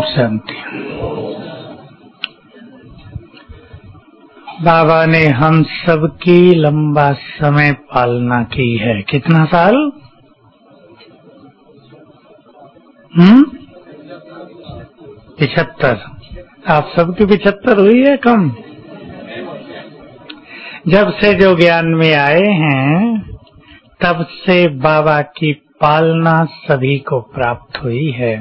शांति। बाबा ने हम सबकी लंबा समय पालना की है। कितना साल? 75। आप सबकी 75 हुई है कम? जब से जो ज्ञान में आए हैं तब से बाबा की पालना सभी को प्राप्त हुई है।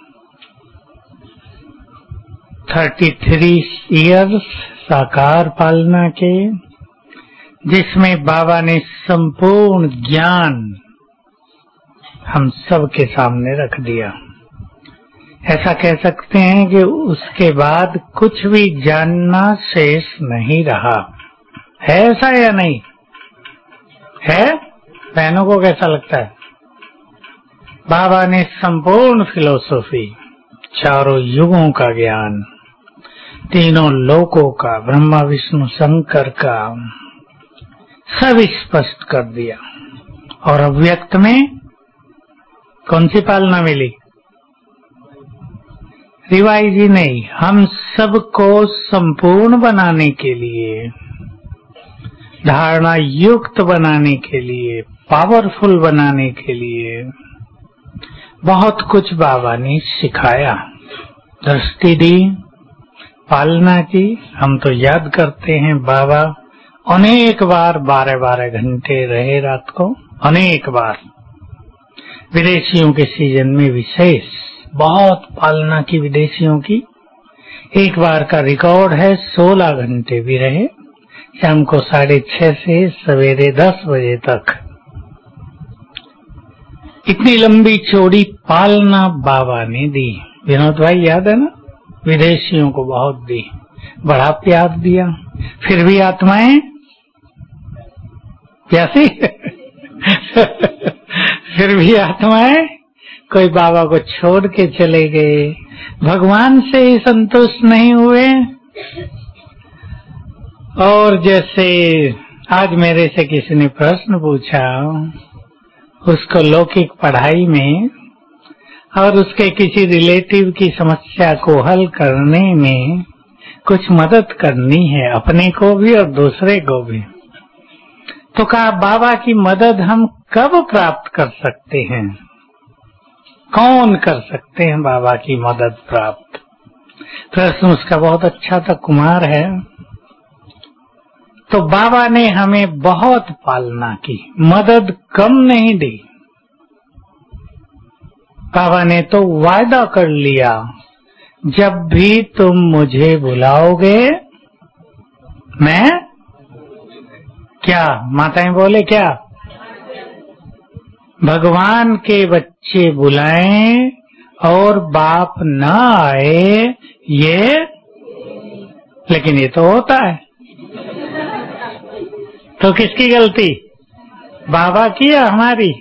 33 इयर्स साकार पालना के, जिसमें बाबा ने संपूर्ण ज्ञान हम सब के सामने रख दिया। ऐसा कह सकते हैं कि उसके बाद कुछ भी जानना शेष नहीं रहा है। ऐसा या नहीं है? बहनों को कैसा लगता है? बाबा ने संपूर्ण फिलॉसफी, चारों युगों का ज्ञान, तीनों लोकों का, ब्रह्मा विष्णु शंकर का, सब स्पष्ट कर दिया। और अव्यक्त में कौन सी पालना मिली? रिवाइज ही नहीं, हम सबको संपूर्ण बनाने के लिए, धारणा युक्त बनाने के लिए, पावरफुल बनाने के लिए बहुत कुछ बाबा ने सिखाया, दृष्टि दी, पालना की। हम तो याद करते हैं बाबा अनेक बार 12-12 घंटे रहे रात को, अनेक बार। विदेशियों के सीजन में विशेष बहुत पालना की विदेशियों की। एक बार का रिकॉर्ड है 16 घंटे भी रहे, शाम को 6:30 से सवेरे 10 बजे तक। इतनी लंबी चौड़ी पालना बाबा ने दी। विनोद भाई याद है ना? विदेशियों को बहुत दी, बड़ा प्यार दिया। फिर भी आत्माएं प्यासी फिर भी आत्माएं कोई बाबा को छोड़ के चले गए, भगवान से ही संतुष्ट नहीं हुए। और जैसे आज मेरे से किसी ने प्रश्न पूछा, उसको लौकिक पढ़ाई में और उसके किसी रिलेटिव की समस्या को हल करने में कुछ मदद करनी है, अपने को भी और दूसरे को भी। तो कहा बाबा की मदद हम कब प्राप्त कर सकते हैं? कौन कर सकते हैं बाबा की मदद प्राप्त? प्रश्न उसका बहुत अच्छा था, कुमार है। तो बाबा ने हमें बहुत पालना की, मदद कम नहीं दी। बाबा ने तो वायदा कर लिया, जब भी तुम मुझे बुलाओगे मैं क्या? माताएं बोले क्या? भगवान के बच्चे बुलाएं और बाप न आए, ये लेकिन ये तो होता है। तो किसकी गलती? बाबा की या हमारी?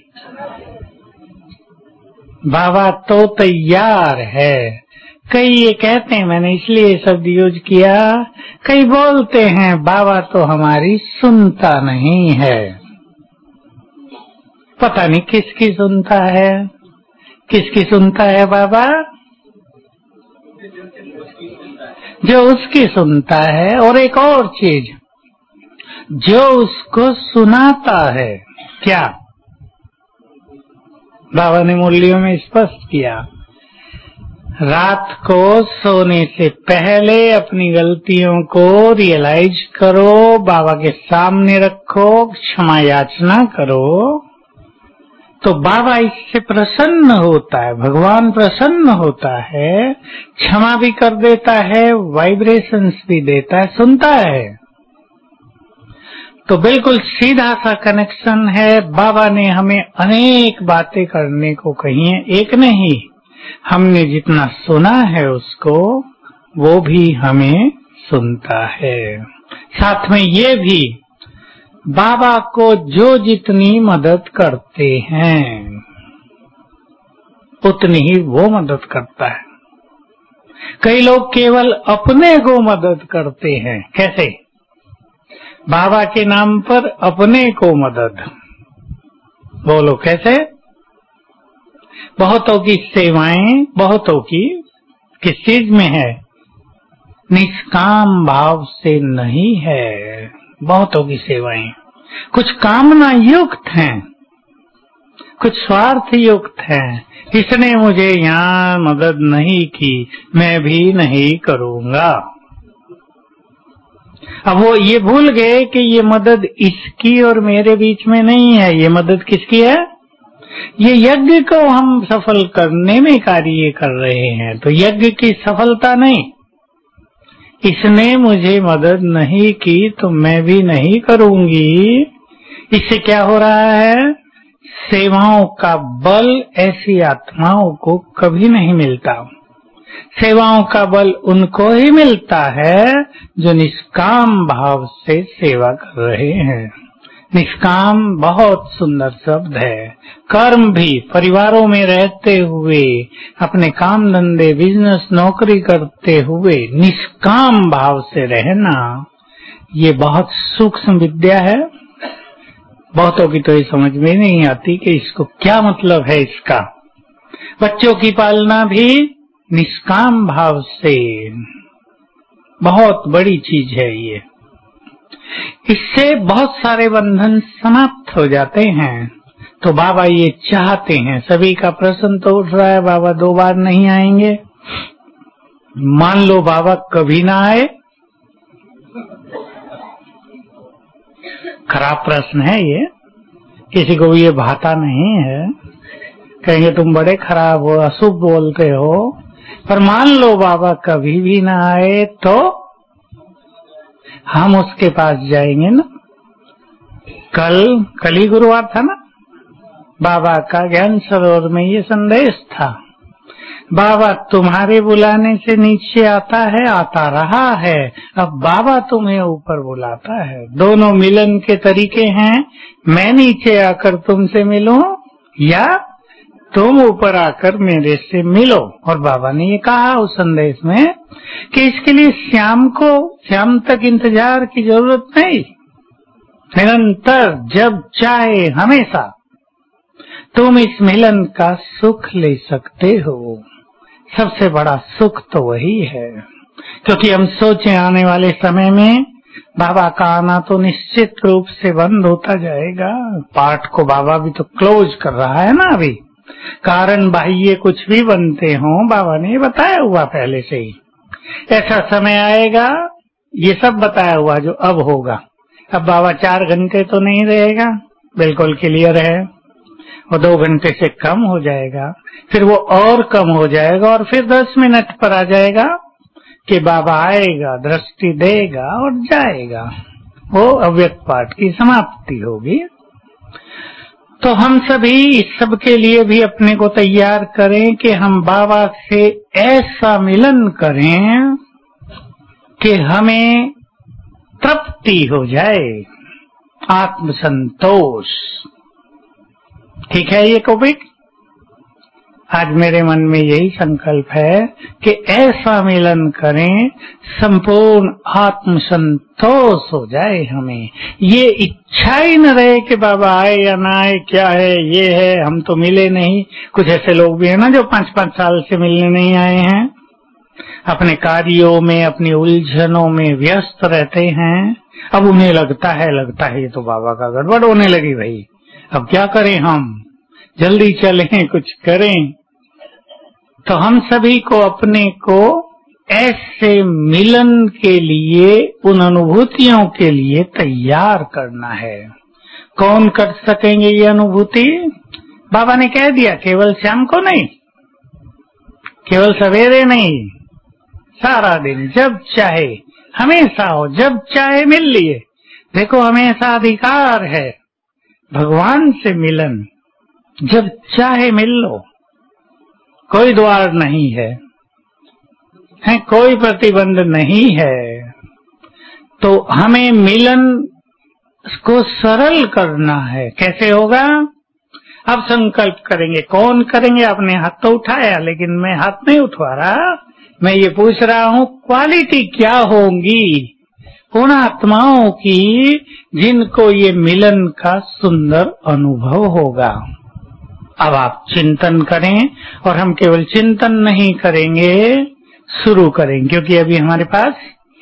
बाबा तो तैयार है। कई ये कहते हैं, मैंने इसलिए शब्द यूज किया, कई बोलते हैं बाबा तो हमारी सुनता नहीं है। पता नहीं किसकी सुनता है, किसकी सुनता है बाबा? जो उसकी सुनता है। और एक और चीज, जो उसको सुनाता है। क्या बाबा ने मुरलियों में स्पष्ट किया? रात को सोने से पहले अपनी गलतियों को रियलाइज करो, बाबा के सामने रखो, क्षमा याचना करो, तो बाबा इससे प्रसन्न होता है, भगवान प्रसन्न होता है, क्षमा भी कर देता है, वाइब्रेशंस भी देता है, सुनता है। तो बिल्कुल सीधा सा कनेक्शन है। बाबा ने हमें अनेक बातें करने को कही है, एक नहीं। हमने जितना सुना है उसको, वो भी हमें सुनता है। साथ में ये भी, बाबा को जो जितनी मदद करते हैं उतनी ही वो मदद करता है। कई लोग केवल अपने को मदद करते हैं। कैसे? बाबा के नाम पर अपने को मदद। बोलो कैसे? बहुतों की सेवाएं, बहुतों की किस चीज में है? निष्काम भाव से नहीं है। बहुतों की सेवाएं कुछ कामना युक्त हैं, कुछ स्वार्थ युक्त हैं। इसने मुझे यहाँ मदद नहीं की, मैं भी नहीं करूंगा। अब वो ये भूल गए कि ये मदद इसकी और मेरे बीच में नहीं है। ये मदद किसकी है? ये यज्ञ को हम सफल करने में कार्य कर रहे हैं, तो यज्ञ की सफलता नहीं। इसने मुझे मदद नहीं की तो मैं भी नहीं करूंगी। इससे क्या हो रहा है? सेवाओं का बल ऐसी आत्माओं को कभी नहीं मिलता। सेवाओं का बल उनको ही मिलता है जो निष्काम भाव से सेवा कर रहे हैं। निष्काम बहुत सुंदर शब्द है। कर्म भी परिवारों में रहते हुए, अपने काम धंधे बिजनेस नौकरी करते हुए निष्काम भाव से रहना, ये बहुत सूक्ष्म विद्या है। बहुतों की तो ये समझ में नहीं आती कि इसको क्या मतलब है इसका। बच्चों की पालना भी निष्काम भाव से, बहुत बड़ी चीज है ये। इससे बहुत सारे बंधन समाप्त हो जाते हैं। तो बाबा ये चाहते हैं, सभी का प्रश्न तो उठ रहा है, बाबा 2 बार नहीं आएंगे। मान लो बाबा कभी ना आए, खराब प्रश्न है ये, किसी को भी ये भाता नहीं है। कहेंगे तुम बड़े खराब हो, अशुभ बोलते हो। पर मान लो बाबा कभी भी ना आए तो हम उसके पास जाएंगे ना। कल ही गुरुवार था ना, बाबा का ज्ञान सरोवर में ये संदेश था। बाबा तुम्हारे बुलाने से नीचे आता है, आता रहा है, अब बाबा तुम्हें ऊपर बुलाता है। दोनों मिलन के तरीके हैं, मैं नीचे आकर तुमसे मिलूं या तुम ऊपर आकर मेरे से मिलो। और बाबा ने ये कहा उस संदेश में कि इसके लिए श्याम तक इंतजार की जरूरत नहीं। निरंतर जब चाहे हमेशा तुम इस मिलन का सुख ले सकते हो। सबसे बड़ा सुख तो वही है, क्योंकि हम सोचे आने वाले समय में बाबा का आना तो निश्चित रूप से बंद होता जाएगा। पाठ को बाबा भी तो क्लोज कर रहा है ना अभी। कारण बाह्य कुछ भी बनते हो, बाबा ने बताया हुआ पहले से ही। ऐसा समय आएगा, ये सब बताया हुआ जो अब होगा। अब बाबा 4 घंटे तो नहीं रहेगा, बिल्कुल क्लियर है। वो 2 घंटे से कम हो जाएगा, फिर वो और कम हो जाएगा, और फिर 10 मिनट पर आ जाएगा कि बाबा आएगा, दृष्टि देगा और जाएगा। वो अव्यक्त पाठ की समाप्ति होगी। तो हम सभी इस सब के लिए भी अपने को तैयार करें कि हम बाबा से ऐसा मिलन करें कि हमें तृप्ति हो जाए, आत्मसंतोष। ठीक है ये टॉपिक? आज मेरे मन में यही संकल्प है कि ऐसा मिलन करें, संपूर्ण आत्मसंतोष हो जाए हमें। ये इच्छा ही न रहे कि बाबा आए या ना आए, क्या है ये है, हम तो मिले नहीं। कुछ ऐसे लोग भी है ना जो 5-5 साल से मिलने नहीं आए हैं, अपने कार्यों में, अपनी उलझनों में व्यस्त रहते हैं। अब उन्हें लगता है ये तो बाबा का गड़बड़ होने लगी भाई, अब क्या करें, हम जल्दी चलें, कुछ करें। तो हम सभी को अपने को ऐसे मिलन के लिए, उन अनुभूतियों के लिए तैयार करना है। कौन कर सकेंगे ये अनुभूति? बाबा ने कह दिया, केवल शाम को नहीं, केवल सवेरे नहीं, सारा दिन, जब चाहे, हमेशा हो, जब चाहे मिल लिए। देखो हमेशा अधिकार है भगवान से मिलन, जब चाहे मिल लो, कोई द्वार नहीं है, कोई प्रतिबंध नहीं है। तो हमें मिलन को सरल करना है। कैसे होगा? अब संकल्प करेंगे। कौन करेंगे? आपने हाथ तो उठाया, लेकिन मैं हाथ नहीं उठवा रहा, मैं ये पूछ रहा हूँ क्वालिटी क्या होंगी उन आत्माओं की जिनको ये मिलन का सुंदर अनुभव होगा। अब आप चिंतन करें, और हम केवल चिंतन नहीं करेंगे, शुरू करें, क्योंकि अभी हमारे पास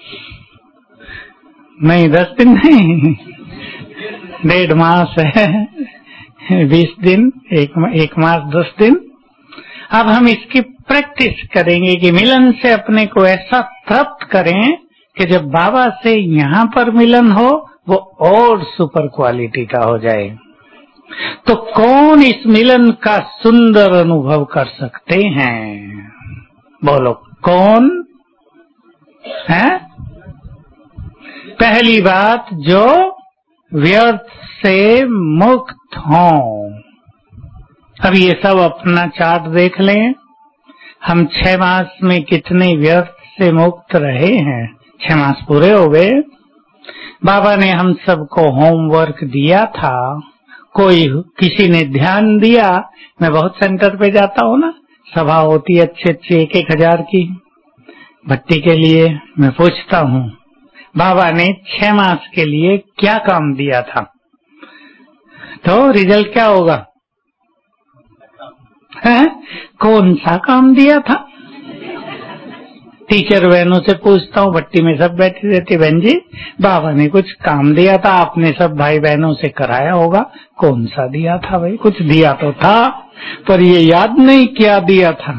नहीं 10 दिन नहीं 1.5 मास है, 20 दिन, एक मास 10 दिन। अब हम इसकी प्रैक्टिस करेंगे कि मिलन से अपने को ऐसा तृप्त करें कि जब बाबा से यहाँ पर मिलन हो वो और सुपर क्वालिटी का हो जाए। तो कौन इस मिलन का सुंदर अनुभव कर सकते हैं? बोलो कौन है? पहली बात, जो व्यर्थ से मुक्त हों। अब ये सब अपना चार्ट देख लें, हम 6 मास में कितने व्यर्थ से मुक्त रहे हैं। 6 मास पूरे हो गए, बाबा ने हम सबको होमवर्क दिया था, कोई किसी ने ध्यान दिया। मैं बहुत सेंटर पे जाता हूँ ना, सभा होती है अच्छी अच्छी 1-1000 की भट्टी के लिए, मैं पूछता हूँ बाबा ने 6 मास के लिए क्या काम दिया था, तो रिजल्ट क्या होगा? है? कौन सा काम दिया था? टीचर बहनों से पूछता हूँ, भट्टी में सब बैठी रहती, बहन जी बाबा ने कुछ काम दिया था, आपने सब भाई बहनों से कराया होगा, कौन सा दिया था भाई? कुछ दिया तो था, पर ये याद नहीं क्या दिया था।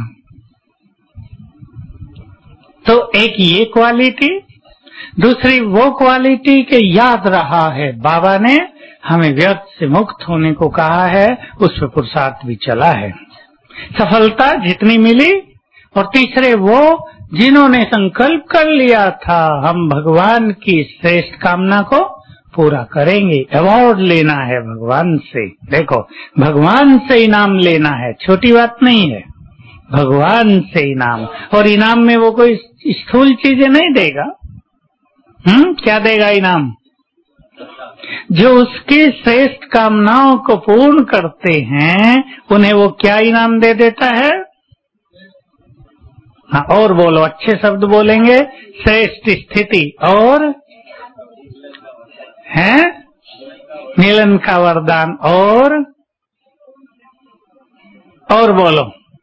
तो एक ये क्वालिटी, दूसरी वो क्वालिटी के याद रहा है, बाबा ने हमें व्यर्थ से मुक्त होने को कहा है, उस पर पुरुषार्थ भी चला है, सफलता जितनी मिली। और तीसरे वो जिन्होंने संकल्प कर लिया था हम भगवान की श्रेष्ठ कामना को पूरा करेंगे, अवार्ड लेना है भगवान से। देखो, भगवान से इनाम लेना है, छोटी बात नहीं है, भगवान से इनाम। और इनाम में वो कोई स्थूल चीजें नहीं देगा। क्या देगा इनाम? जो उसकी श्रेष्ठ कामनाओं को पूर्ण करते हैं उन्हें वो क्या इनाम दे देता है? हाँ, और बोलो, अच्छे शब्द बोलेंगे, श्रेष्ठ स्थिति और है मिलन का वरदान, और बोलो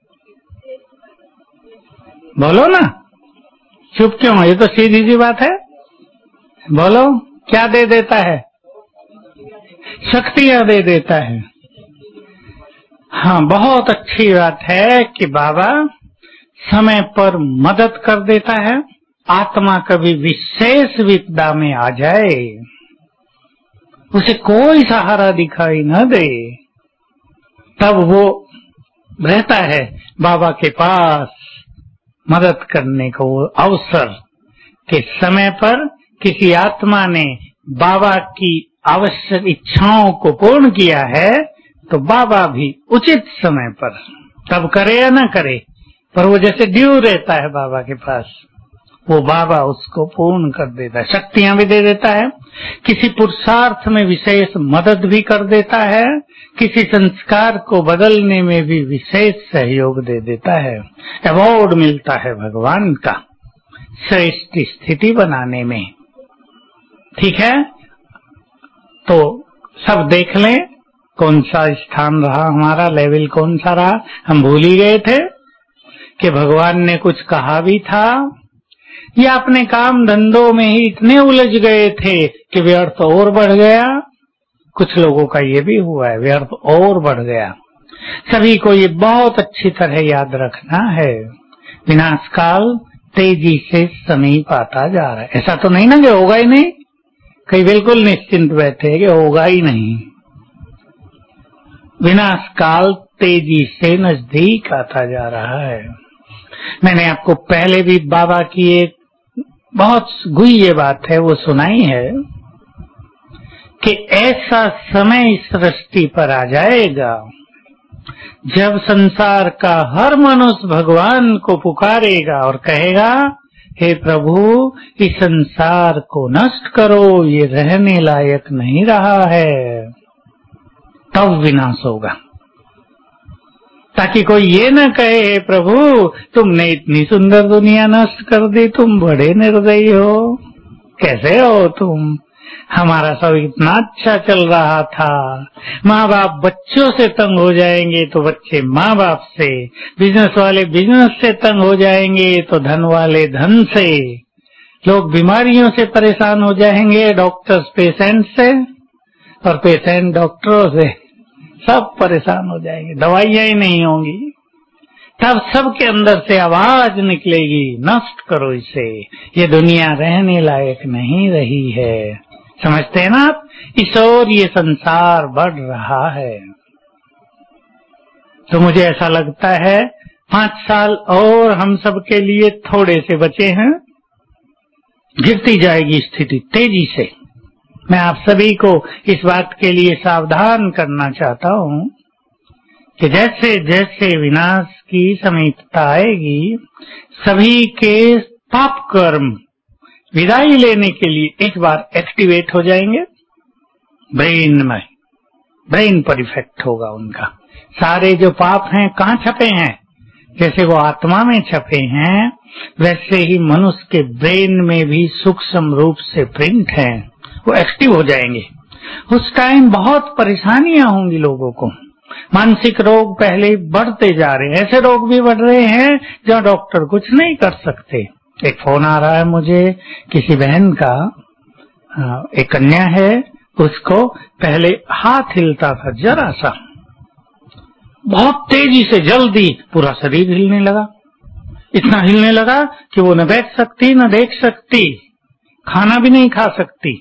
बोलो ना, चुप क्यों? ये तो सीधी सी बात है, बोलो क्या दे देता है? शक्तियां दे देता है। हाँ, बहुत अच्छी बात है कि बाबा समय पर मदद कर देता है। आत्मा कभी विशेष विपदा में आ जाए, उसे कोई सहारा दिखाई न दे, तब वो रहता है बाबा के पास मदद करने को अवसर के समय पर। किसी आत्मा ने बाबा की आवश्यक इच्छाओं को पूर्ण किया है तो बाबा भी उचित समय पर, तब करे या न करे, पर वो जैसे ड्यू रहता है बाबा के पास, वो बाबा उसको पूर्ण कर देता है, शक्तियां भी दे देता है, किसी पुरुषार्थ में विशेष मदद भी कर देता है, किसी संस्कार को बदलने में भी विशेष सहयोग दे देता है। अवार्ड मिलता है भगवान का श्रेष्ठ स्थिति बनाने में। ठीक है, तो सब देख लें कौन सा स्थान रहा हमारा, लेवल कौन सा रहा। हम भूल ही गए थे कि भगवान ने कुछ कहा भी था, या अपने काम धंधों में ही इतने उलझ गए थे कि व्यर्थ और बढ़ गया। कुछ लोगों का ये भी हुआ है, व्यर्थ और बढ़ गया। सभी को ये बहुत अच्छी तरह याद रखना है, विनाश काल तेजी से समीप आता जा रहा है। ऐसा तो नहीं ना कि होगा ही नहीं, कहीं बिल्कुल निश्चिंत बैठे कि होगा ही नहीं। विनाश काल तेजी से नजदीक आता जा रहा है। मैंने आपको पहले भी बाबा की एक बहुत गुह्य बात है वो सुनाई है कि ऐसा समय इस सृष्टि पर आ जाएगा जब संसार का हर मनुष्य भगवान को पुकारेगा और कहेगा, हे प्रभु इस संसार को नष्ट करो, ये रहने लायक नहीं रहा है। तब विनाश होगा, ताकि कोई ये न कहे, हे प्रभु तुमने इतनी सुंदर दुनिया नष्ट कर दी, तुम बड़े निर्दयी हो, कैसे हो तुम, हमारा सब इतना अच्छा चल रहा था। माँ बाप बच्चों से तंग हो जाएंगे तो बच्चे माँ बाप से, बिजनेस वाले बिजनेस से तंग हो जाएंगे तो धन वाले धन से, लोग बीमारियों से परेशान हो जाएंगे, डॉक्टर्स पेशेंट से और पेशेंट डॉक्टरों से, सब परेशान हो जाएंगे, दवाइयां ही नहीं होंगी। तब सबके अंदर से आवाज निकलेगी, नष्ट करो इसे, ये दुनिया रहने लायक नहीं रही है। समझते हैं ना आप? इस ओर ये संसार बढ़ रहा है। तो मुझे ऐसा लगता है 5 साल और हम सबके लिए थोड़े से बचे हैं, गिरती जाएगी स्थिति तेजी से। मैं आप सभी को इस बात के लिए सावधान करना चाहता हूं कि जैसे जैसे विनाश की समीपता आएगी, सभी के पाप कर्म विदाई लेने के लिए एक बार एक्टिवेट हो जाएंगे। ब्रेन पर इफेक्ट होगा उनका। सारे जो पाप हैं कहाँ छपे हैं? जैसे वो आत्मा में छपे हैं, वैसे ही मनुष्य के ब्रेन में भी सूक्ष्म रूप से प्रिंट हैं, वो एक्टिव हो जाएंगे। उस टाइम बहुत परेशानियां होंगी लोगों को। मानसिक रोग पहले बढ़ते जा रहे हैं, ऐसे रोग भी बढ़ रहे हैं जहाँ डॉक्टर कुछ नहीं कर सकते। एक फोन आ रहा है मुझे किसी बहन का, एक कन्या है, उसको पहले हाथ हिलता था जरा सा, बहुत तेजी से जल्दी पूरा शरीर हिलने लगा, इतना हिलने लगा कि वो न बैठ सकती न देख सकती, खाना भी नहीं खा सकती,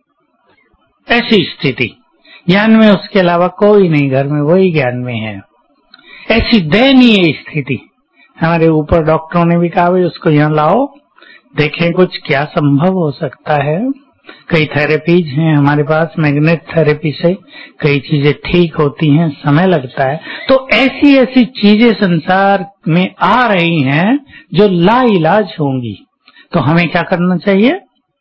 ऐसी स्थिति। ज्ञान में उसके अलावा कोई नहीं, घर में वही ज्ञान में है। ऐसी दयनीय स्थिति। हमारे ऊपर डॉक्टरों ने भी कहा भाई उसको यहाँ लाओ, देखें कुछ क्या संभव हो सकता है। कई थेरेपीज हैं हमारे पास, मैग्नेट थेरेपी से कई चीजें ठीक होती हैं, समय लगता है। तो ऐसी ऐसी चीजें संसार में आ रही हैं जो लाइलाज होंगी। तो हमें क्या करना चाहिए?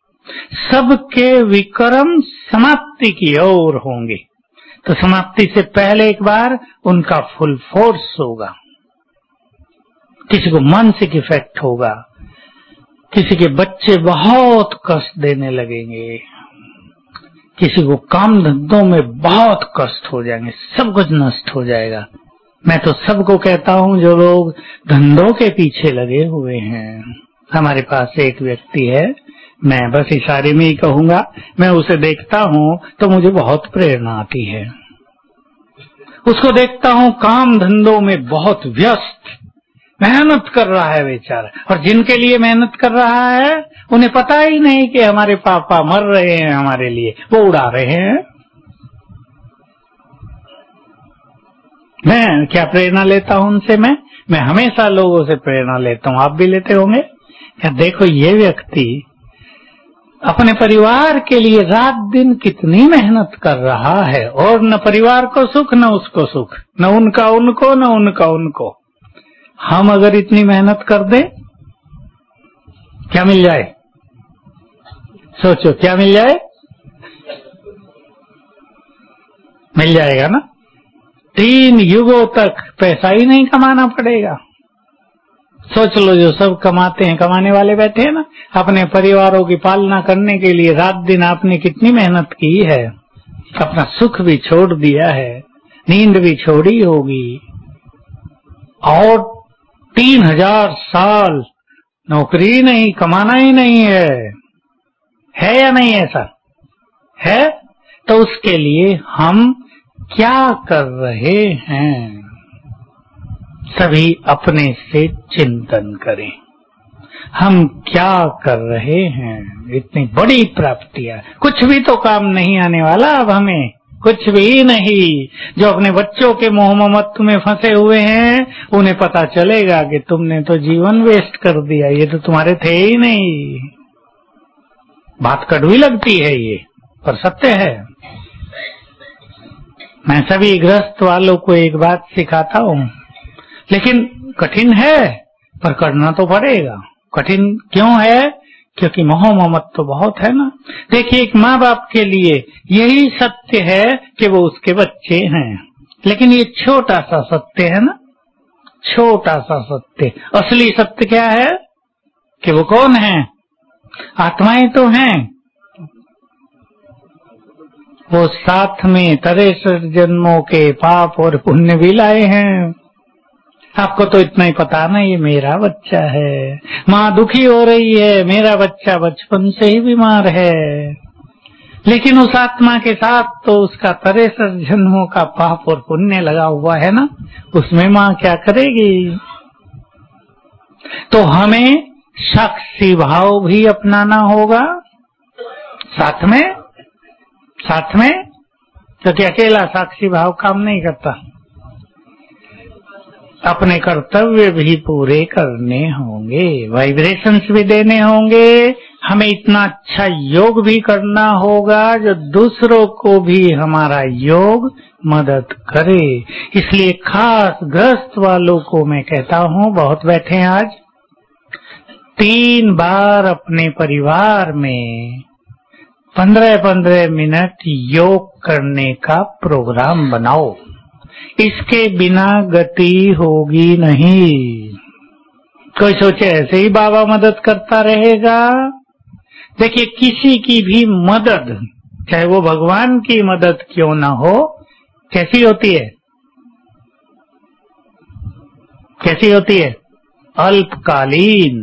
सबके विक्रम समाप्ति की ओर होंगे, तो समाप्ति से पहले एक बार उनका फुल फोर्स होगा। किसी को मानसिक इफेक्ट होगा, किसी के बच्चे बहुत कष्ट देने लगेंगे, किसी को काम धंधों में बहुत कष्ट हो जाएंगे, सब कुछ नष्ट हो जाएगा। मैं तो सबको कहता हूं जो लोग धंधों के पीछे लगे हुए हैं। हमारे पास एक व्यक्ति है, मैं बस इशारे में ही कहूंगा, मैं उसे देखता हूं तो मुझे बहुत प्रेरणा आती है। उसको देखता हूं काम धंधों में बहुत व्यस्त, मेहनत कर रहा है बेचारा, और जिनके लिए मेहनत कर रहा है उन्हें पता ही नहीं कि हमारे पापा मर रहे हैं हमारे लिए, वो उड़ा रहे हैं। मैं क्या प्रेरणा लेता हूं उनसे? मैं हमेशा लोगों से प्रेरणा लेता हूं, आप भी लेते होंगे। क्या देखो ये व्यक्ति अपने परिवार के लिए रात दिन कितनी मेहनत कर रहा है, और न परिवार को सुख न उसको सुख, न उनका उनको न उनका उनको। हम अगर इतनी मेहनत कर दें, क्या मिल जाए? सोचो क्या मिल जाए? मिल जाएगा ना, 3 युगों तक पैसा ही नहीं कमाना पड़ेगा। सोच लो जो सब कमाते हैं, कमाने वाले बैठे हैं ना, अपने परिवारों की पालना करने के लिए रात दिन आपने कितनी मेहनत की है, अपना सुख भी छोड़ दिया है, नींद भी छोड़ी होगी, और 3000 साल नौकरी नहीं, कमाना ही नहीं है या नहीं? ऐसा है। तो उसके लिए हम क्या कर रहे हैं? सभी अपने से चिंतन करें, हम क्या कर रहे हैं? इतनी बड़ी प्राप्तियां, कुछ भी तो काम नहीं आने वाला अब हमें, कुछ भी नहीं। जो अपने बच्चों के मोह ममत्व में फंसे हुए हैं उन्हें पता चलेगा कि तुमने तो जीवन वेस्ट कर दिया, ये तो तुम्हारे थे ही नहीं। बात कड़वी लगती है ये, पर सत्य है। मैं सभी गृहस्थ वालों को एक बात सिखाता हूं, लेकिन कठिन है, पर करना तो पड़ेगा। कठिन क्यों है? क्योंकि मोह ममत्व तो बहुत है ना। देखिए, एक माँ बाप के लिए यही सत्य है कि वो उसके बच्चे हैं, लेकिन ये छोटा सा सत्य है ना, छोटा सा सत्य। असली सत्य क्या है? कि वो कौन है? आत्माएं तो हैं, वो साथ में 63 जन्मों के पाप और पुण्य भी लाए हैं। आपको तो इतना ही पता ना, ये मेरा बच्चा है, माँ दुखी हो रही है, मेरा बच्चा बचपन से ही बीमार है। लेकिन उस आत्मा के साथ तो उसका 63 जन्मों का पाप और पुण्य लगा हुआ है ना, उसमें माँ क्या करेगी? तो हमें साक्षी भाव भी अपनाना होगा साथ में। तो क्या अकेला साक्षी भाव काम नहीं करता? अपने कर्तव्य भी पूरे करने होंगे, वाइब्रेशंस भी देने होंगे, हमें इतना अच्छा योग भी करना होगा जो दूसरों को भी हमारा योग मदद करे। इसलिए खास ग्रस्त वालों को मैं कहता हूँ, बहुत बैठे आज, 3 बार अपने परिवार में 15-15 मिनट योग करने का प्रोग्राम बनाओ। इसके बिना गति होगी नहीं। कोई सोचे ऐसे ही बाबा मदद करता रहेगा। देखिए, किसी की भी मदद, चाहे वो भगवान की मदद क्यों ना हो, कैसी होती है? कैसी होती है? अल्पकालीन।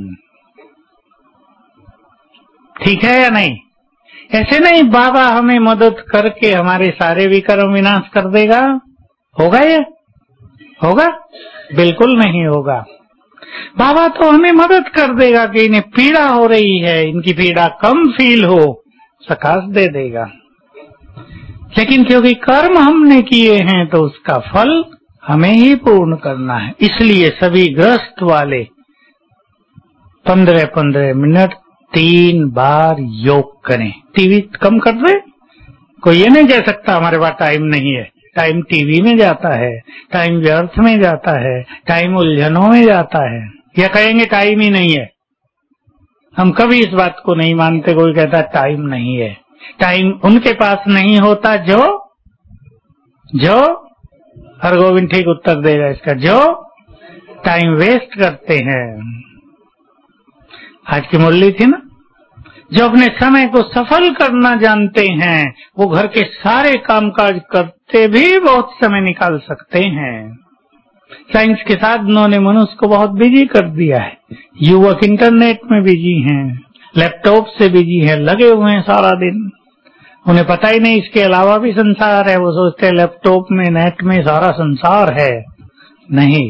ठीक है या नहीं? ऐसे नहीं बाबा हमें मदद करके हमारे सारे विकर्म विनाश कर देगा। होगा ये? होगा? बिल्कुल नहीं होगा। बाबा तो हमें मदद कर देगा कि इन्हें पीड़ा हो रही है, इनकी पीड़ा कम फील हो, सकाश दे देगा। लेकिन क्योंकि कर्म हमने किए हैं तो उसका फल हमें ही पूर्ण करना है। इसलिए सभी ग्रस्त वाले 15-15 मिनट 3 बार योग करें। टीवी कम कर दे, कोई ये नहीं कह सकता हमारे पास टाइम नहीं है। टाइम टीवी में जाता है, टाइम व्यर्थ में जाता है, टाइम उलझनों में जाता है, या कहेंगे टाइम ही नहीं है। हम कभी इस बात को नहीं मानते। कोई कहता टाइम नहीं है। टाइम उनके पास नहीं होता जो हरगोविंद ठीक उत्तर देगा इसका, जो टाइम वेस्ट करते हैं। आज की मुरली थी ना, जो अपने समय को सफल करना जानते हैं वो घर के सारे कामकाज करते भी बहुत समय निकाल सकते हैं। साइंस के साथ उन्होंने मनुष्य को बहुत बिजी कर दिया है। युवक इंटरनेट में बिजी हैं, लैपटॉप से बिजी हैं, लगे हुए हैं सारा दिन। उन्हें पता ही नहीं इसके अलावा भी संसार है। वो सोचते हैं लैपटॉप में, नेट में सारा संसार है। नहीं।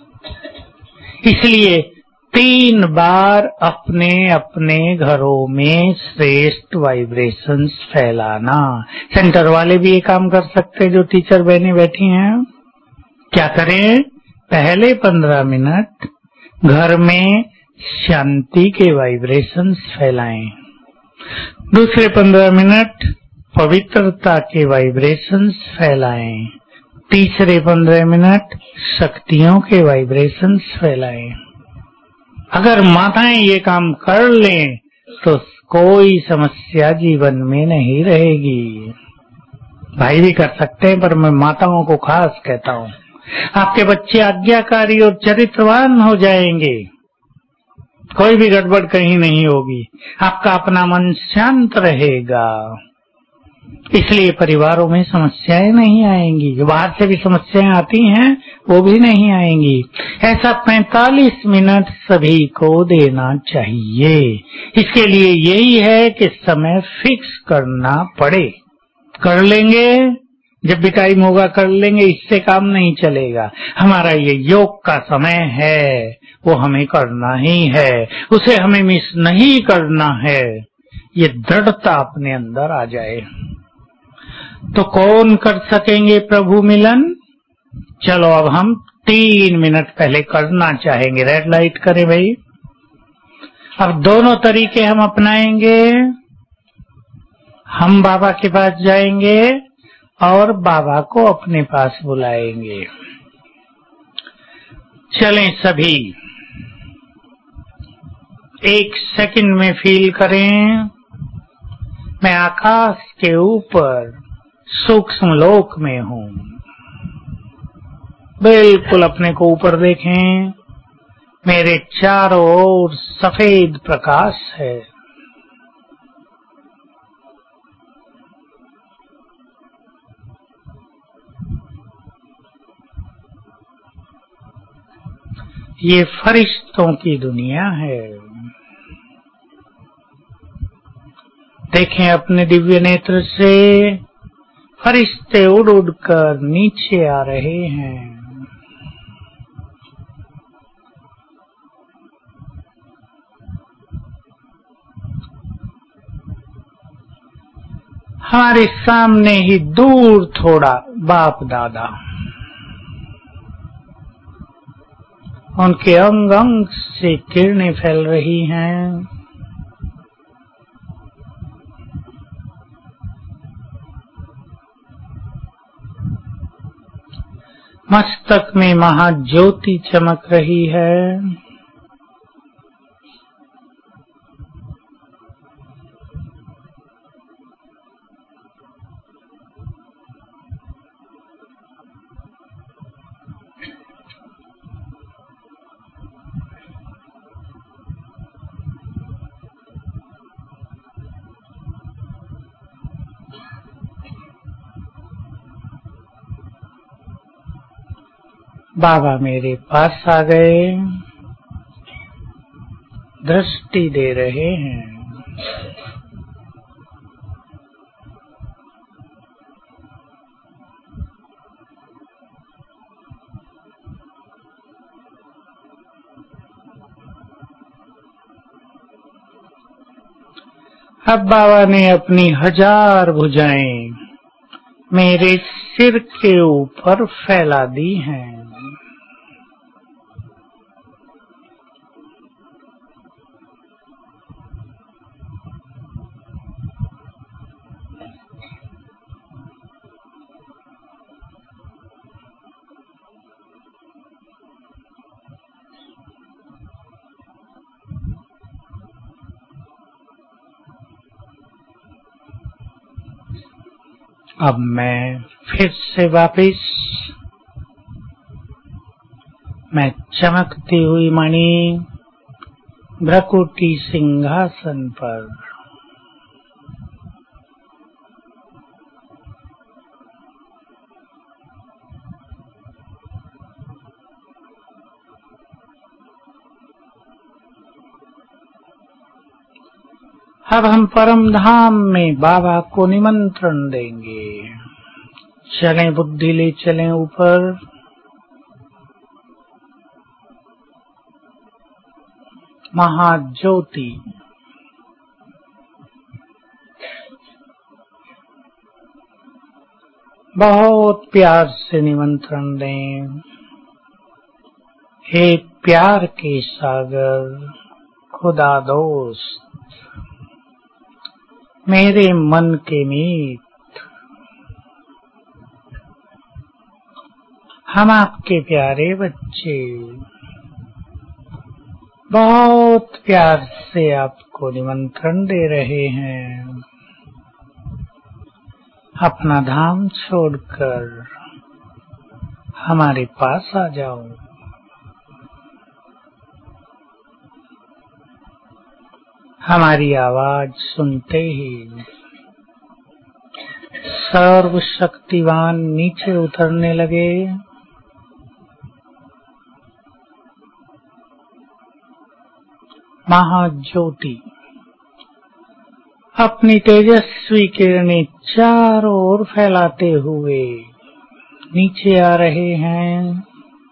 इसलिए 3 बार अपने अपने घरों में श्रेष्ठ वाइब्रेशंस फैलाना। सेंटर वाले भी ये काम कर सकते हैं जो टीचर बहनें बैठी हैं। क्या करें? पहले 15 मिनट घर में शांति के वाइब्रेशंस फैलाएं। दूसरे 15 मिनट पवित्रता के वाइब्रेशंस फैलाएं। तीसरे 15 मिनट शक्तियों के वाइब्रेशंस फैलाएं। अगर माताएं ये काम कर लें तो कोई समस्या जीवन में नहीं रहेगी। भाई भी कर सकते हैं, पर मैं माताओं को खास कहता हूँ। आपके बच्चे आज्ञाकारी और चरित्रवान हो जाएंगे, कोई भी गड़बड़ कहीं नहीं होगी, आपका अपना मन शांत रहेगा। इसलिए परिवारों में समस्याएं नहीं आएंगी। जो बाहर से भी समस्याएं आती हैं वो भी नहीं आएंगी। ऐसा 45 मिनट सभी को देना चाहिए। इसके लिए यही है कि समय फिक्स करना पड़े। कर लेंगे, जब भी टाइम होगा कर लेंगे, इससे काम नहीं चलेगा। हमारा ये योग का समय है, वो हमें करना ही है, उसे हमें मिस नहीं करना है। ये दृढ़ता अपने अंदर आ जाए तो कौन कर सकेंगे प्रभु मिलन? चलो अब हम 3 मिनट पहले करना चाहेंगे। रेड लाइट करें भाई। अब दोनों तरीके हम अपनाएंगे। हम बाबा के पास जाएंगे और बाबा को अपने पास बुलाएंगे। चलें सभी, 1 सेकंड में फील करें मैं आकाश के ऊपर सूक्ष्म लोक में हूँ। बिल्कुल अपने को ऊपर देखें। मेरे चारों ओर सफेद प्रकाश है। ये फरिश्तों की दुनिया है। देखें अपने दिव्य नेत्र से, फरिश्ते उड़ उड़ कर नीचे आ रहे हैं। हमारे सामने ही दूर थोड़ा बाप दादा, उनके अंग अंग से किरणें फैल रही हैं। मस्तक में महाज्योति चमक रही है। बाबा मेरे पास आ गए, दृष्टि दे रहे हैं। अब बाबा ने अपनी 1000 भुजाएं मेरे सिर के ऊपर फैला दी हैं। अब मैं फिर से वापिस मैं चमकती हुई मणि भ्रकुटी सिंहासन पर। अब हम परम धाम में बाबा को निमंत्रण देंगे। चलें बुद्धि ले चलें ऊपर। महाज्योति बहुत प्यार से निमंत्रण दें। हे प्यार के सागर खुदा दोस्त, मेरे मन के मीत, हम आपके प्यारे बच्चे बहुत प्यार से आपको निमंत्रण दे रहे हैं। अपना धाम छोड़कर हमारे पास आ जाओ। हमारी आवाज सुनते ही सर्वशक्तिवान नीचे उतरने लगे। महाज्योति अपनी तेजस्वी किरणें चारों ओर फैलाते हुए नीचे आ रहे हैं।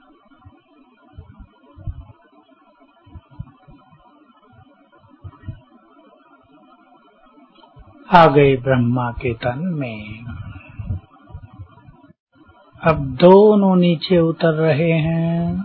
आ गए ब्रह्मा के तन में। अब दोनों नीचे उतर रहे हैं।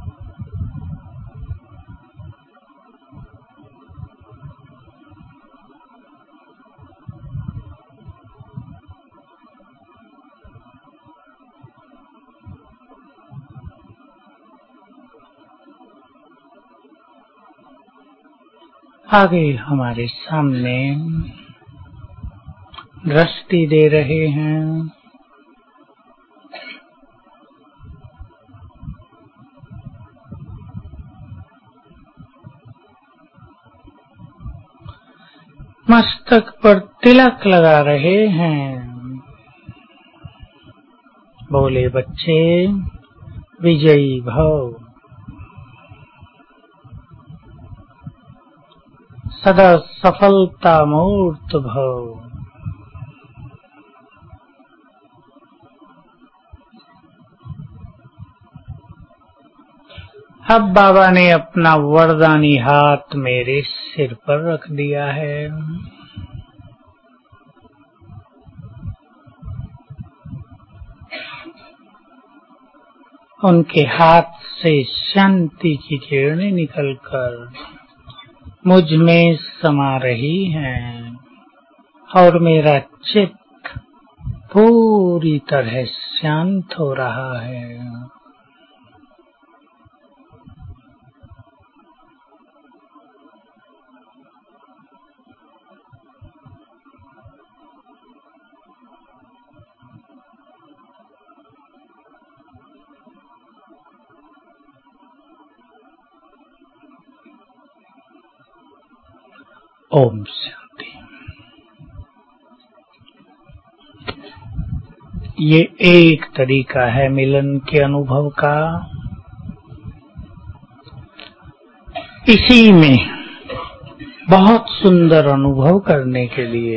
आगे हमारे सामने दृष्टि दे रहे हैं। मस्तक पर तिलक लगा रहे हैं। बोले बच्चे विजयी भव। सदा सफलता मूर्त भव। अब बाबा ने अपना वरदानी हाथ मेरे सिर पर रख दिया है। उनके हाथ से शांति की किरणें निकलकर मुझ में समा रही हैं और मेरा चित्त पूरी तरह शांत हो रहा है। ओम शांति। ये एक तरीका है मिलन के अनुभव का। इसी में बहुत सुंदर अनुभव करने के लिए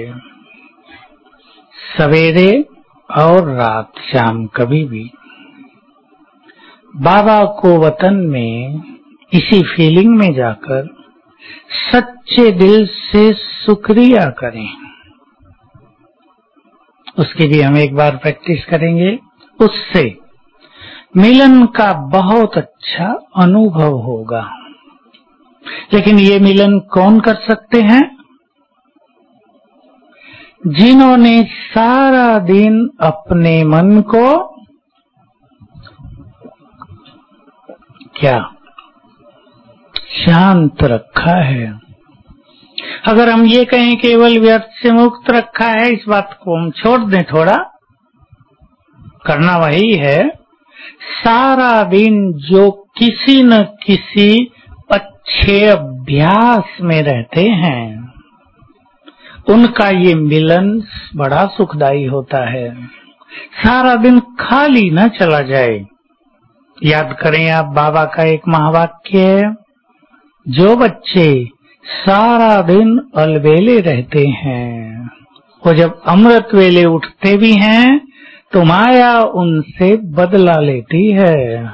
सवेरे और रात शाम कभी भी बाबा को वतन में इसी फीलिंग में जाकर सच्चे दिल से शुक्रिया करें। उसकी भी हम एक बार प्रैक्टिस करेंगे। उससे मिलन का बहुत अच्छा अनुभव होगा। लेकिन ये मिलन कौन कर सकते हैं? जिन्होंने सारा दिन अपने मन को क्या शांत रखा है। अगर हम ये कहें केवल व्यर्थ से मुक्त रखा है, इस बात को हम छोड़ दें। थोड़ा करना वही है। सारा दिन जो किसी न किसी अच्छे अभ्यास में रहते हैं, उनका ये मिलन बड़ा सुखदायी होता है। सारा दिन खाली न चला जाए। याद करें आप, बाबा का एक महावाक्य है, जो बच्चे सारा दिन अलबेले रहते हैं, वो जब अमृत वेले उठते भी हैं तो माया उनसे बदला लेती है,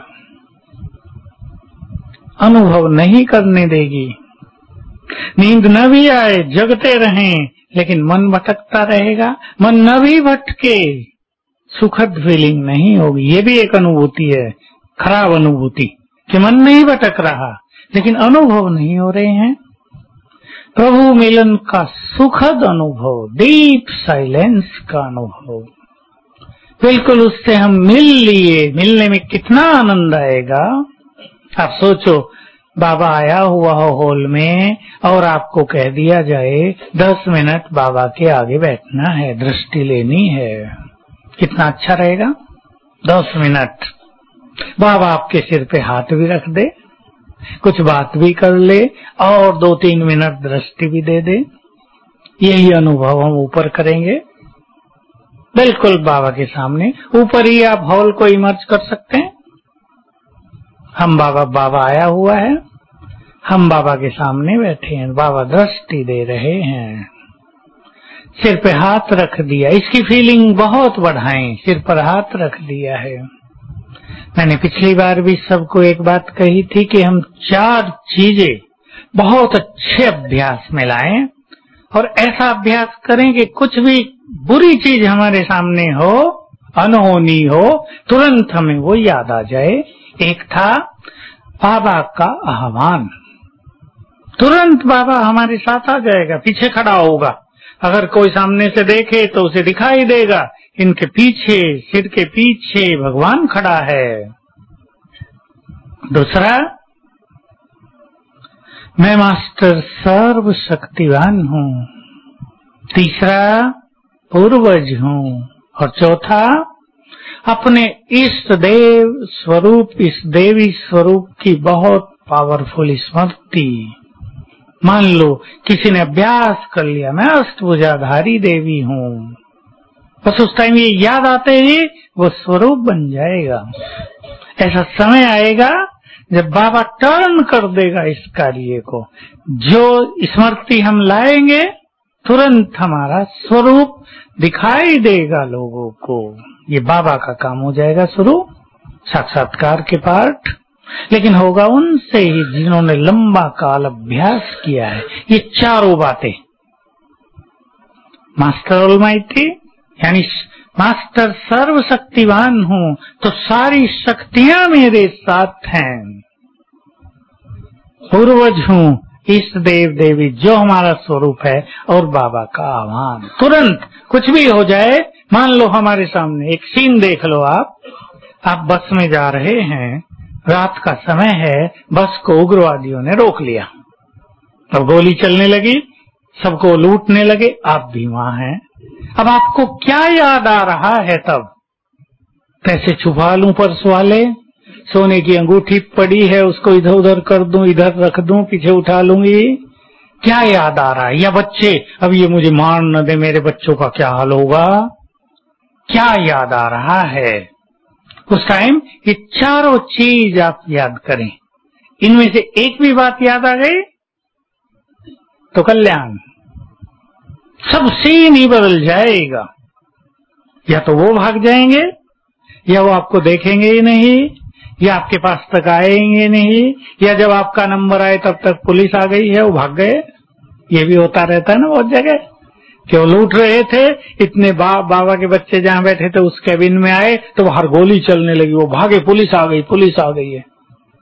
अनुभव नहीं करने देगी। नींद न भी आए, जगते रहें, लेकिन मन भटकता रहेगा। मन न भी भटके, सुखद फीलिंग नहीं होगी। ये भी एक अनुभूति है, खराब अनुभूति, कि मन नहीं भटक रहा लेकिन अनुभव नहीं हो रहे हैं। प्रभु मिलन का सुखद अनुभव, डीप साइलेंस का अनुभव, बिल्कुल उससे हम मिल लिए। मिलने में कितना आनंद आएगा। आप सोचो, बाबा आया हुआ हो हॉल में और आपको कह दिया जाए 10 मिनट बाबा के आगे बैठना है, दृष्टि लेनी है, कितना अच्छा रहेगा। 10 मिनट बाबा आपके सिर पे हाथ भी रख दे, कुछ बात भी कर ले और 2-3 मिनट दृष्टि भी दे दे। यही अनुभव हम ऊपर करेंगे, बिल्कुल बाबा के सामने। ऊपर ही आप हॉल को इमर्ज कर सकते हैं। हम बाबा आया हुआ है, हम बाबा के सामने बैठे हैं, बाबा दृष्टि दे रहे हैं, सिर पे हाथ रख दिया। इसकी फीलिंग बहुत बढ़ाएं। सिर पर हाथ रख दिया है। मैंने पिछली बार भी सबको एक बात कही थी कि हम 4 चीजें बहुत अच्छे अभ्यास में लाएं और ऐसा अभ्यास करें कि कुछ भी बुरी चीज हमारे सामने हो, अनहोनी हो, तुरंत हमें वो याद आ जाए। एक था बाबा का आह्वान। तुरंत बाबा हमारे साथ आ जाएगा, पीछे खड़ा होगा। अगर कोई सामने से देखे तो उसे दिखाई देगा, इनके पीछे, सिर के पीछे भगवान खड़ा है। दूसरा, मैं मास्टर सर्व शक्तिवान हूँ। तीसरा, पूर्वज हूँ। और चौथा, अपने इष्ट देव स्वरूप, इस देवी स्वरूप की बहुत पावरफुल स्मृति। मान लो किसी ने अभ्यास कर लिया, मैं अष्टभुजाधारी देवी हूँ, बस उस टाइम ये याद आते ही वो स्वरूप बन जाएगा। ऐसा समय आएगा जब बाबा टर्न कर देगा इस कार्य को, जो स्मृति हम लाएंगे तुरंत हमारा स्वरूप दिखाई देगा लोगों को। ये बाबा का काम हो जाएगा शुरू, साक्षात्कार के पाठ। लेकिन होगा उनसे ही जिन्होंने लंबा काल अभ्यास किया है ये चारों बातें। मास्टर ऑलमाइटी यानी मास्टर सर्वशक्तिवान हूँ तो सारी शक्तियां मेरे साथ हैं। पूर्वज हूँ, इष्ट देव देवी जो हमारा स्वरूप है, और बाबा का आह्वान। तुरंत कुछ भी हो जाए, मान लो हमारे सामने एक सीन देख लो, आप बस में जा रहे हैं, रात का समय है, बस को उग्रवादियों ने रोक लिया और गोली चलने लगी, सबको लूटने लगे, आप भी वहां हैं। अब आपको क्या याद आ रहा है तब? पैसे छुपा लूं पर्स वाले, सोने की अंगूठी पड़ी है उसको इधर उधर कर दूं, इधर रख दूं, पीछे उठा लूंगी, क्या याद आ रहा है? या बच्चे, अब ये मुझे मार न दे, मेरे बच्चों का क्या हाल होगा, क्या याद आ रहा है उस टाइम? ये चारों चीज आप याद करें, इनमें से एक भी बात याद आ गई तो कल्याण, सब सीन ही बदल जाएगा। या तो वो भाग जाएंगे, या वो आपको देखेंगे ही नहीं, या आपके पास तक आएंगे नहीं, या जब आपका नंबर आए तब तक पुलिस आ गई है, वो भाग गए। ये भी होता रहता है ना बहुत जगह, कि वो लूट रहे थे, इतने बाबा के बच्चे जहां बैठे थे उस कैबिन में आए तो बाहर गोली चलने लगी, वो भागे, पुलिस आ गई, पुलिस आ गई है।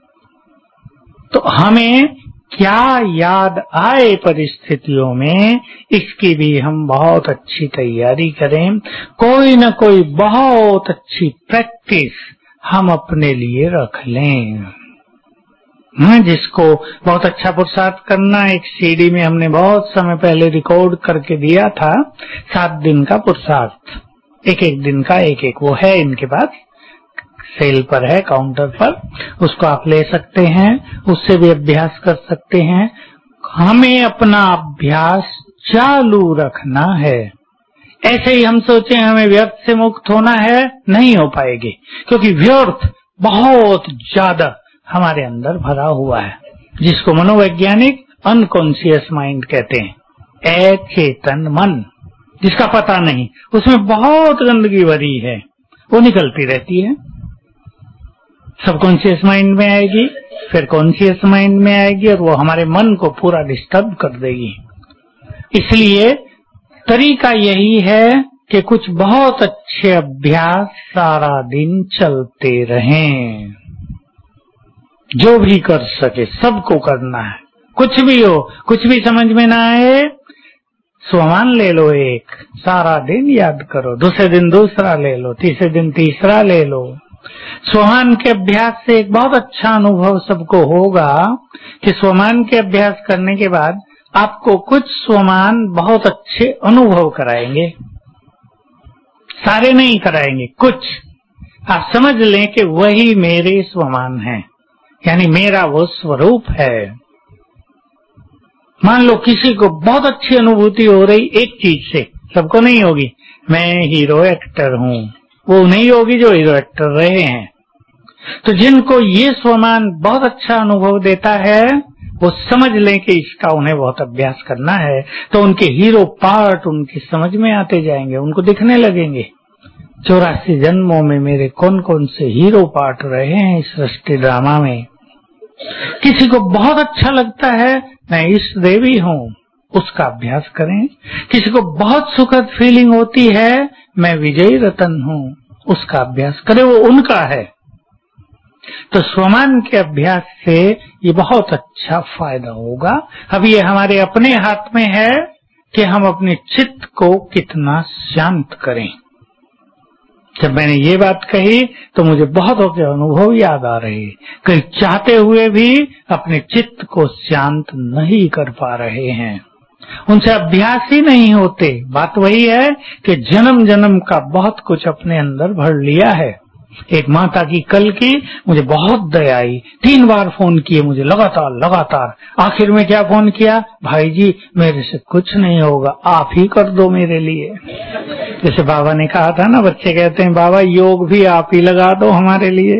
तो हमें क्या याद आए परिस्थितियों में, इसकी भी हम बहुत अच्छी तैयारी करें। कोई न कोई बहुत अच्छी प्रैक्टिस हम अपने लिए रख लें। जिसको बहुत अच्छा पुरुषार्थ करना, एक सीडी में हमने बहुत समय पहले रिकॉर्ड करके दिया था, 7 दिन का पुरुषार्थ, एक दिन का एक वो है इनके पास, सेल पर है, काउंटर पर, उसको आप ले सकते हैं, उससे भी अभ्यास कर सकते हैं। हमें अपना अभ्यास चालू रखना है। ऐसे ही हम सोचे हमें व्यर्थ से मुक्त होना है, नहीं हो पाएगी, क्योंकि व्यर्थ बहुत ज्यादा हमारे अंदर भरा हुआ है, जिसको मनोवैज्ञानिक अनकॉन्शियस माइंड कहते हैं, अचेतन मन, जिसका पता नहीं, उसमें बहुत गंदगी भरी है, वो निकलती रहती है। सबकॉन्शियस माइंड में आएगी, फिर कॉन्शियस माइंड में आएगी, और वो हमारे मन को पूरा डिस्टर्ब कर देगी। इसलिए तरीका यही है कि कुछ बहुत अच्छे अभ्यास सारा दिन चलते रहें, जो भी कर सके सबको करना है। कुछ भी हो, कुछ भी समझ में ना आए, स्वमान ले लो एक, सारा दिन याद करो, दूसरे दिन दूसरा ले लो, तीसरे दिन तीसरा ले लो। स्वमान के अभ्यास से एक बहुत अच्छा अनुभव सबको होगा कि स्वमान के अभ्यास करने के बाद आपको कुछ स्वमान बहुत अच्छे अनुभव कराएंगे, सारे नहीं कराएंगे, कुछ आप समझ लें कि वही मेरे स्वमान है, यानी मेरा वो स्वरूप है। मान लो किसी को बहुत अच्छी अनुभूति हो रही एक चीज से, सबको नहीं होगी, मैं हीरो एक्टर हूँ, वो नहीं होगी जो हीरो एक्टर रहे हैं। तो जिनको ये स्वमान बहुत अच्छा अनुभव देता है, वो समझ लें कि इसका उन्हें बहुत अभ्यास करना है, तो उनके हीरो पार्ट उनकी समझ में आते जाएंगे, उनको दिखने लगेंगे। 84 जन्मों में मेरे कौन कौन से हीरो पार्ट रहे हैं इस सृष्टि ड्रामा में। किसी को बहुत अच्छा लगता है मैं इष्ट देवी हूँ, उसका अभ्यास करें। किसी को बहुत सुखद फीलिंग होती है मैं विजयी रतन हूँ, उसका अभ्यास करें, वो उनका है। तो स्वमान के अभ्यास से ये बहुत अच्छा फायदा होगा। अब ये हमारे अपने हाथ में है कि हम अपने चित्त को कितना शांत करें। जब मैंने ये बात कही तो मुझे बहुत अनुभव याद आ रहे, कहीं चाहते हुए भी अपने चित्त को शांत नहीं कर पा रहे हैं, उनसे अभ्यास ही नहीं होते। बात वही है कि जन्म जन्म का बहुत कुछ अपने अंदर भर लिया है। एक माता की कल की मुझे बहुत दया आई, 3 बार फोन किए मुझे लगातार। आखिर में क्या फोन किया, भाई जी मेरे से कुछ नहीं होगा, आप ही कर दो मेरे लिए। जैसे बाबा ने कहा था ना, बच्चे कहते हैं बाबा योग भी आप ही लगा दो हमारे लिए,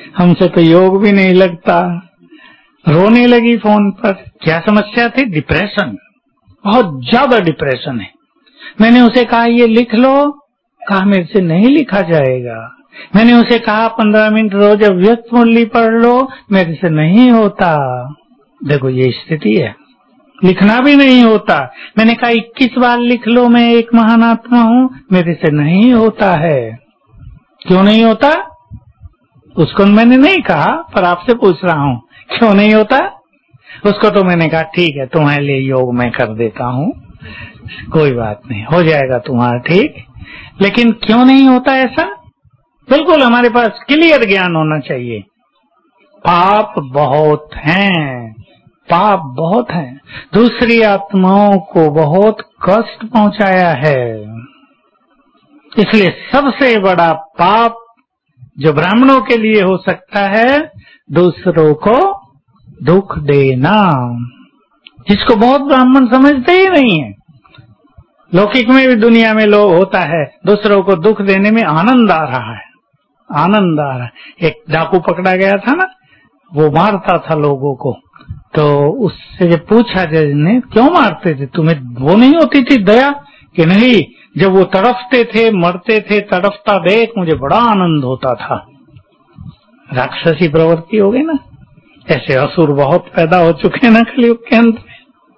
हमसे तो योग भी नहीं लगता। रोने लगी फोन पर। क्या समस्या थी? डिप्रेशन, बहुत ज्यादा डिप्रेशन है। मैंने उसे कहा ये लिख लो, कहा मेरे से नहीं लिखा जाएगा। मैंने उसे कहा 15 मिनट रोज अव्यक्त मुरली पढ़ लो, मेरे से नहीं होता। देखो ये स्थिति है, लिखना भी नहीं होता। मैंने कहा 21 बार लिख लो मैं एक महान आत्मा हूँ, मेरे से नहीं होता है। क्यों नहीं होता? उसको मैंने नहीं कहा, पर आपसे पूछ रहा हूँ क्यों नहीं होता। उसको तो मैंने कहा ठीक है तुम्हारे लिए योग मैं कर देता हूँ, कोई बात नहीं, हो जाएगा तुम्हारा ठीक। लेकिन क्यों नहीं होता ऐसा? बिल्कुल हमारे पास क्लियर ज्ञान होना चाहिए। पाप बहुत हैं, पाप बहुत हैं, दूसरी आत्माओं को बहुत कष्ट पहुंचाया है। इसलिए सबसे बड़ा पाप जो ब्राह्मणों के लिए हो सकता है, दूसरों को दुख देना, जिसको बहुत ब्राह्मण समझते ही नहीं है। लौकिक में भी दुनिया में लोग होता है, दूसरों को दुख देने में आनंद आ रहा है, आनंद आ रहा है। एक डाकू पकड़ा गया था ना, वो मारता था लोगों को, तो उससे जब पूछा जज ने क्यों मारते थे, तुम्हें वो नहीं होती थी दया? कि नहीं, जब वो तड़फते थे, मरते थे, तड़फता देख मुझे बड़ा आनंद होता था। राक्षसी प्रवृत्ति हो गई ना। ऐसे असुर बहुत पैदा हो चुके हैं ना कलयुग के अंत में।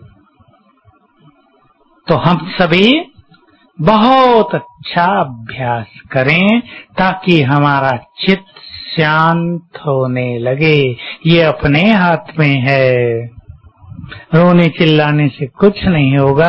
तो हम सभी बहुत अच्छा अभ्यास करें ताकि हमारा चित्त शांत होने लगे। ये अपने हाथ में है। रोने चिल्लाने से कुछ नहीं होगा।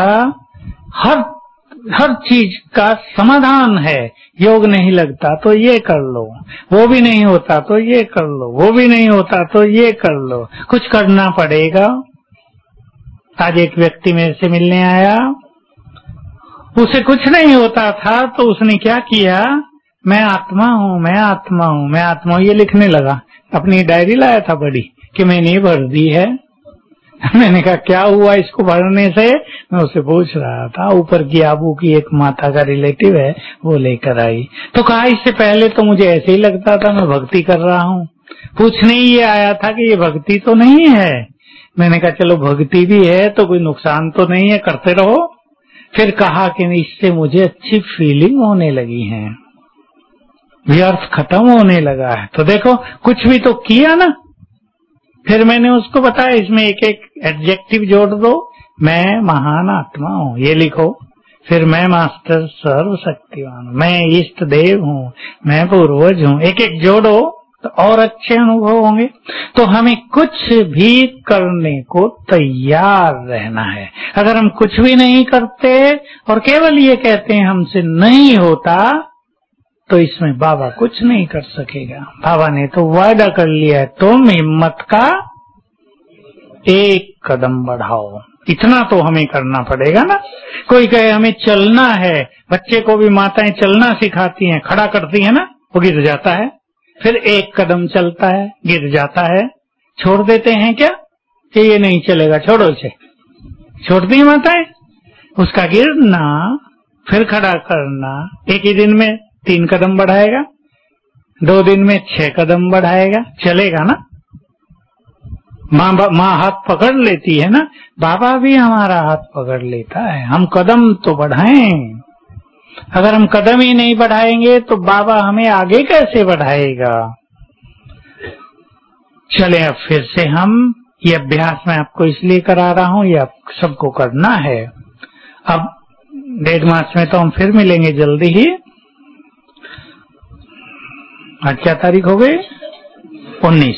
हर चीज का समाधान है। योग नहीं लगता तो ये कर लो, वो भी नहीं होता तो ये कर लो, वो भी नहीं होता तो ये कर लो, कुछ करना पड़ेगा। आज एक व्यक्ति मेरे से मिलने आया, उसे कुछ नहीं होता था तो उसने क्या किया, मैं आत्मा हूँ, मैं आत्मा हूँ, मैं आत्मा हूँ, ये लिखने लगा। अपनी डायरी लाया था बड़ी कि मैंने ये भर दी है। मैंने कहा क्या हुआ इसको भरने से? मैं उसे पूछ रहा था। ऊपर की आबू की एक माता का रिलेटिव है, वो लेकर आई। तो कहा इससे पहले तो मुझे ऐसे ही लगता था मैं भक्ति कर रहा हूँ, पूछने ही ये आया था कि ये भक्ति तो नहीं है। मैंने कहा चलो भक्ति भी है तो कोई नुकसान तो नहीं है, करते रहो। फिर कहा कि इससे मुझे अच्छी फीलिंग होने लगी है, व्यर्थ खत्म होने लगा है। तो देखो कुछ भी तो किया ना। फिर मैंने उसको बताया इसमें एक एक एडजेक्टिव जोड़ दो, मैं महान आत्मा हूँ ये लिखो, फिर मैं मास्टर सर्व शक्तिवान हूँ, मैं इष्ट देव हूँ, मैं पूर्वज हूँ, एक एक जोड़ो तो और अच्छे अनुभव होंगे। तो हमें कुछ भी करने को तैयार रहना है। अगर हम कुछ भी नहीं करते और केवल ये कहते हैं हमसे नहीं होता, तो इसमें बाबा कुछ नहीं कर सकेगा। बाबा ने तो वायदा कर लिया है, तुम हिम्मत का एक कदम बढ़ाओ। इतना तो हमें करना पड़ेगा ना। कोई कहे हमें चलना है, बच्चे को भी माताएं चलना सिखाती हैं, खड़ा करती है ना, वो गिर जाता है, फिर एक कदम चलता है, गिर जाता है, छोड़ देते हैं क्या कि ये नहीं चलेगा, छोड़ो इसे, छोड़ती है माताएं। उसका गिरना, फिर खड़ा करना, एक ही दिन में 3 कदम बढ़ाएगा, 2 दिन में 6 कदम बढ़ाएगा, चलेगा ना। माँ हाथ पकड़ लेती है ना, बाबा भी हमारा हाथ पकड़ लेता है। हम कदम तो बढ़ाएं। अगर हम कदम ही नहीं बढ़ाएंगे तो बाबा हमें आगे कैसे बढ़ाएगा। चले अब फिर से हम ये अभ्यास मैं आपको इसलिए करा रहा हूँ, ये आप सबको करना है। अब 1.5 मास में तो हम फिर मिलेंगे जल्दी ही। आज क्या तारीख हो गई? 19,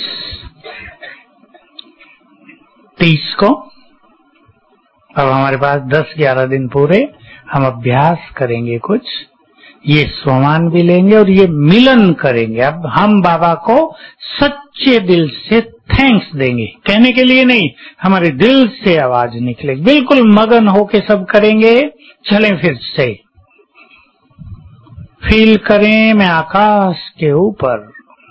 30 को। अब हमारे पास 10-11 दिन पूरे हम अभ्यास करेंगे, कुछ ये स्वमान भी लेंगे और ये मिलन करेंगे। अब हम बाबा को सच्चे दिल से थैंक्स देंगे, कहने के लिए नहीं, हमारे दिल से आवाज निकलेगी, बिल्कुल मगन होके सब करेंगे। चलें फिर से, फील करें मैं आकाश के ऊपर,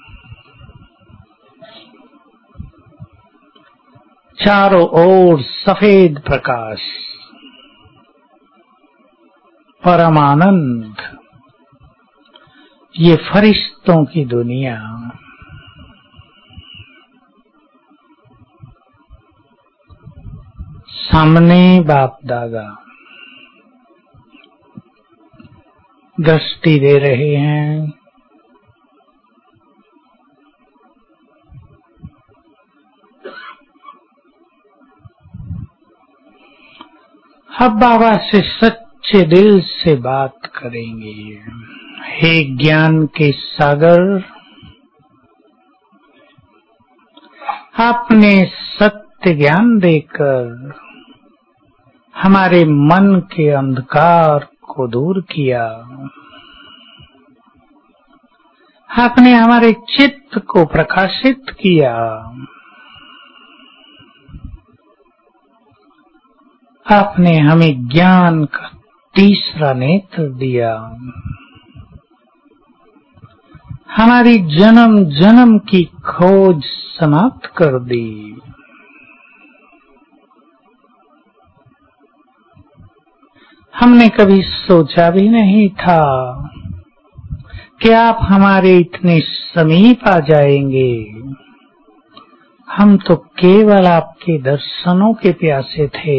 चारों ओर सफेद प्रकाश, परमानंद, ये फरिश्तों की दुनिया, सामने बाप दादा दृष्टि दे रहे हैं। अब बाबा से सच्चे दिल से बात करेंगे। हे ज्ञान के सागर, आपने सत्य ज्ञान देकर हमारे मन के अंधकार को दूर किया। आपने हमारे चित्त को प्रकाशित किया। आपने हमें ज्ञान का तीसरा नेत्र दिया। हमारी जन्म जन्म की खोज समाप्त कर दी। हमने कभी सोचा भी नहीं था कि आप हमारे इतने समीप आ जाएंगे। हम तो केवल आपके दर्शनों के प्यासे थे,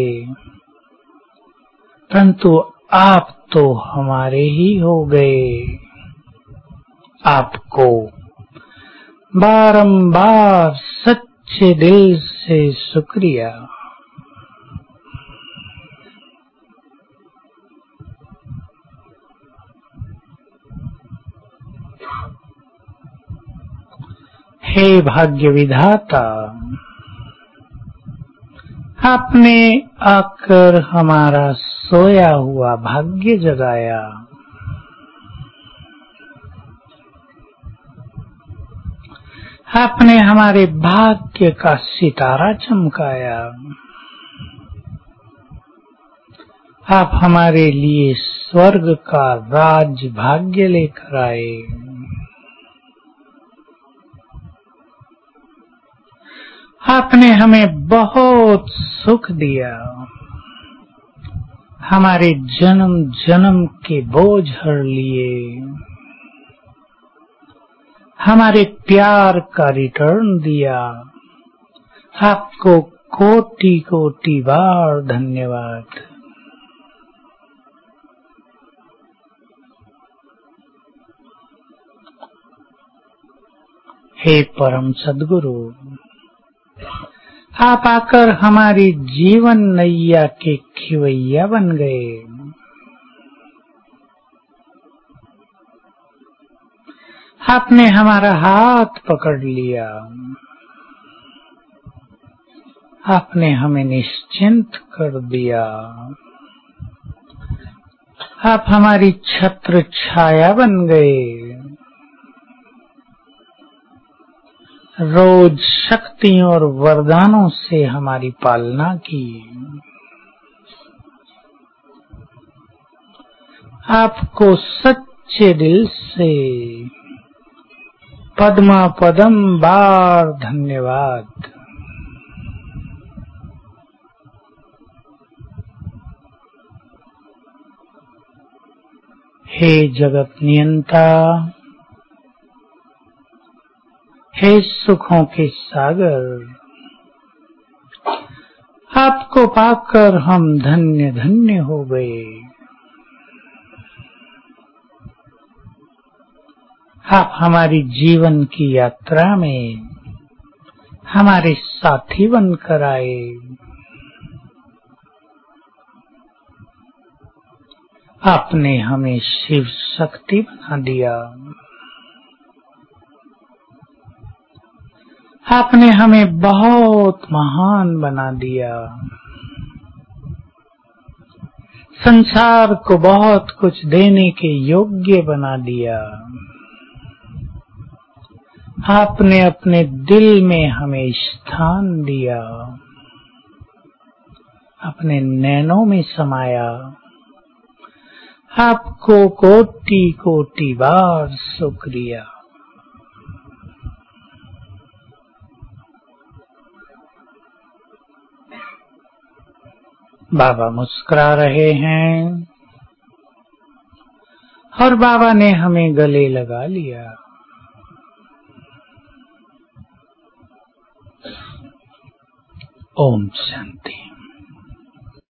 परंतु आप तो हमारे ही हो गए। आपको बारंबार सच्चे दिल से शुक्रिया। हे भाग्य विधाता, आपने आकर हमारा सोया हुआ भाग्य जगाया। आपने हमारे भाग्य का सितारा चमकाया। आप हमारे लिए स्वर्ग का राज भाग्य लेकर आए। आपने हमें बहुत सुख दिया। हमारे जन्म जन्म के बोझ हर लिए। हमारे प्यार का रिटर्न दिया। आपको कोटि कोटि बार धन्यवाद। हे परम सद्गुरु, आप आकर हमारी जीवन नैया के खिवैया बन गए। आपने हमारा हाथ पकड़ लिया। आपने हमें निश्चिंत कर दिया। आप हमारी छत्र छाया बन गए। रोज शक्तियों और वरदानों से हमारी पालना की। आपको सच्चे दिल से पद्मा पदम बार धन्यवाद। हे जगत नियंता, हे सुखों के सागर, आपको पाकर हम धन्य धन्य हो गए। आप हमारी जीवन की यात्रा में हमारे साथी बनकर आए। आपने हमें शिव शक्ति बना दिया। आपने हमें बहुत महान बना दिया। संसार को बहुत कुछ देने के योग्य बना दिया। आपने अपने दिल में हमें स्थान दिया। अपने नैनों में समाया। आपको कोटि कोटि बार शुक्रिया। बाबा मुस्कुरा रहे हैं और बाबा ने हमें गले लगा लिया। ओम शांति।